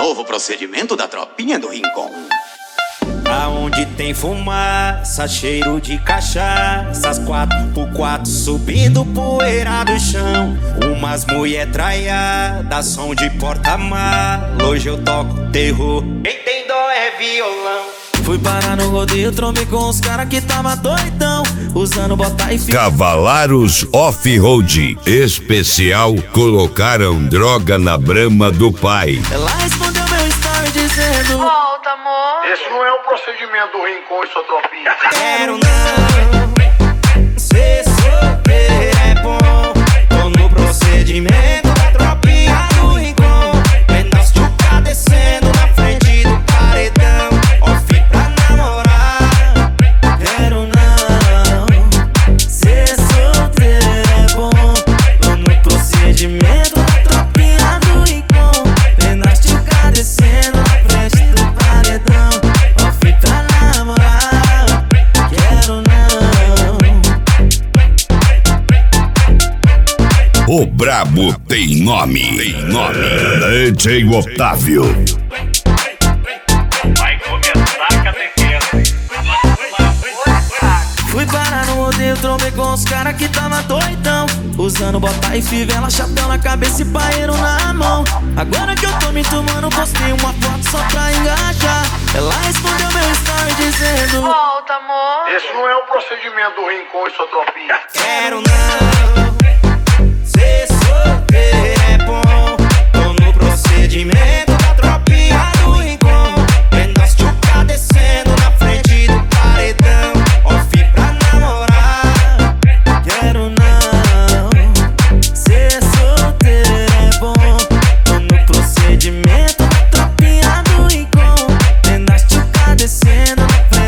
Novo procedimento da tropinha do Rincon. Aonde tem fumaça, cheiro de cachaça, as 4x4 subindo poeira do chão. Umas mulher traiada, som de porta-mala. Hoje eu toco terror, quem tem dó é violão. Fui parar no rodeio, trombei com os caras que tava doidão, usando bota e fio. Cavalaros Off-Road Especial colocaram droga na brama do pai. Ela respondeu meu story dizendo: volta, amor. Esse não é o procedimento do Rincon e sua tropinha. quero não, ser solteiro é bom. Tô no procedimento da tropinha do Rincon. Pedaço de uca descendo na frente do paredão. Off pra namorar. Quero não, ser solteiro é bom. Tô no procedimento da tropinha do Rincon. Pedaço de uca descendo na frente do paredão. Off pra namorar. Quero não. O brabo tem nome. DJ Otávio. Vai começar a catequese. Fui parar no rodeio, trombei com os caras que tava doidão, usando bota e fivela, chapéu na cabeça e paeiro na mão. Agora que eu tô me tomando, postei uma foto só pra engajar. Ela respondeu meu story dizendo: volta, amor. Esse não é o procedimento do Rincon e sua tropinha. quero não, ser solteiro é bom. Tô no procedimento da tropinha do Rincon. Pedaço de uca descendo na frente do paredão. Off pra namorar. Quero não, ser solteiro é bom. Tô no procedimento da tropinha do Rincon. Pedaço de uca descendo na frente